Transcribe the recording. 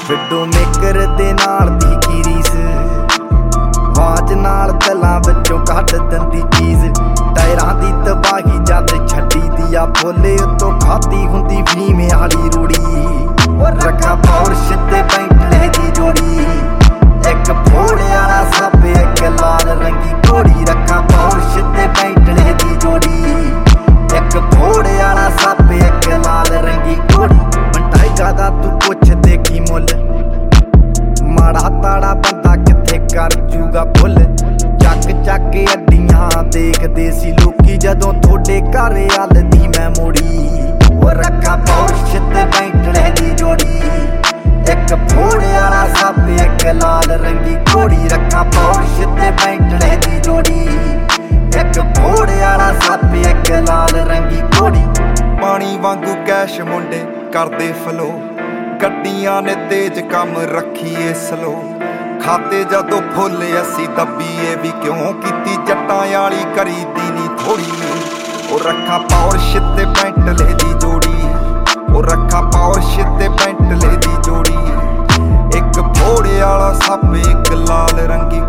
widow maker ਦੇ ਨਾਲ ਦੀ ਕੀ ਰੀਸ ਵਾਚ ਨਾਲ ਤਲਾਂ ਵਿੱਚੋਂ ਕੱਢ ਦਿੰਦੀ ਚੀਜ਼ ਟਾਇਰਾਂ ਦੀ ਤਬਾਹੀ ਜਦ ਛੱਡੀ ਦੀ ਆ ਬੋਲੇ ਉਤੋਂ ਖਾਦੀ ਹੁੰਦੀ ਫੀਮ ਵਾਲੀ ਰੂੜੀ ਰੱਖਾ ਪੌਰਸ਼ ਤੇ ਬੈਂਟਲੇ ਦੀ ਜੋੜੀ ਇੱਕ ਫੋੜੇ ਵਾਲਾ ਸੱਪ ਇੱਕ ਲਾਲ ਰੰਗੀ ਘੋੜੀ ਰੱਖਾ ਪੌਰਸ਼ ਤੇ ਬੈਂਟਲੇ ਦੀ ਜੋੜੀ ਇੱਕ ਫੋੜੇ ਵਾਲਾ ਸੱਪ ਇੱਕ ਲਾਲ ਰੰਗੀ ਘੋੜੀ ਬੰਟਾਈਗਾ ਦਾ ਤੂੰ ਪੁੱਛ ਦੇਖੀ ਮੁੱਲ ਮਾੜਾ ਤਾੜਾ ਬੰਦਾ ਕਿੱਥੇ ਕਰ ਜੂਗਾ ਭੁੱਲ ਚੱਕ ਅੱਡੀਆਂ ਦੇਖਦੇ ਸੀ ਲੋਕੀ ਜਦੋਂ ਤੁਹਾਡੇ ਘਰ ਵੱਲ ਦੀ ਮੈਂ ਮੋੜੀ ਉਹ ਰੱਖਾ ਪੌਰਸ਼ ਤੇ ਬੈਂਟਲੇ ਦੀ ਜੋੜੀ ਇੱਕ ਫੋੜੇ ਵਾਲਾ ਸੱਪ ਇੱਕ ਲਾਲ ਰੰਗੀ ਘੋੜੀ ਰੱਖਾ ਪੌਰਸ਼ ਤੇ ਬੈਂਟਲੇ ਦੀ ਜੋੜੀ ਇੱਕ ਫੋੜੇ ਵਾਲਾ ਸੱਪ ਇੱਕ ਲਾਲ ਰੰਗੀ ਘੋੜੀ ਪਾਣੀ ਵਾਂਗੂ ਕੈਸ਼ ਮੁੰਡੇ ਕਰਦੇ ਫਲੋ ਗੱਡੀਆਂ ਨੇ ਤੇਜ਼ ਕੰਮ ਰੱਖੀਏ ਸਲੋ ਖਾਤੇ ਜਦੋਂ ਫੁੱਲ ਅਸੀਂ ਦੱਬੀਏ ਵੀ ਕਿਉਂ ਕੀਤੀ ਜੱਟਾਂ ਵਾਲੀ ਕਰੀਦੀ ਨੀ ਥੋੜੀ ਉਹ ਰੱਖਾ ਪੌਰਸ਼ ਤੇ ਬੈਂਟਲੇ ਦੀ ਜੋੜੀ ਉਹ ਰੱਖਾ ਪੌਰਸ਼ ਤੇ ਬੈਂਟਲੇ ਦੀ ਜੋੜੀ ਇੱਕ ਫੋੜੇ ਵਾਲਾ ਸੱਪ ਇੱਕ ਲਾਲ ਰੰਗੀ